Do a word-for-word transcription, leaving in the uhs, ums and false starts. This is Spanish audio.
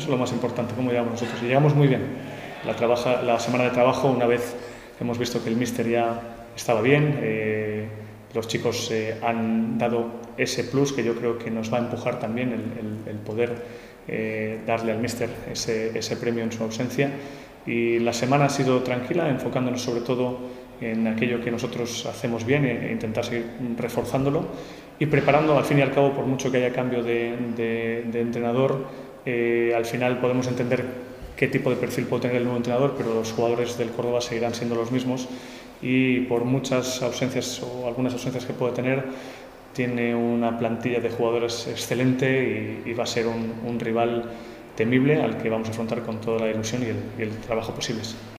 Eso es lo más importante, cómo llegamos nosotros. Y llegamos muy bien. La, trabaja, la semana de trabajo, una vez hemos visto que el míster ya estaba bien, eh, los chicos eh, han dado ese plus que yo creo que nos va a empujar también el, el, el poder eh, darle al míster ese, ese premio en su ausencia. Y la semana ha sido tranquila, enfocándonos sobre todo en aquello que nosotros hacemos bien e intentar seguir reforzándolo y preparando, al fin y al cabo, por mucho que haya cambio de, de, de entrenador, eh, al final podemos entender qué tipo de perfil puede tener el nuevo entrenador, pero los jugadores del Córdoba seguirán siendo los mismos y por muchas ausencias o algunas ausencias que puede tener, tiene una plantilla de jugadores excelente y, y va a ser un, un rival temible al que vamos a afrontar con toda la ilusión y el, y el trabajo posibles.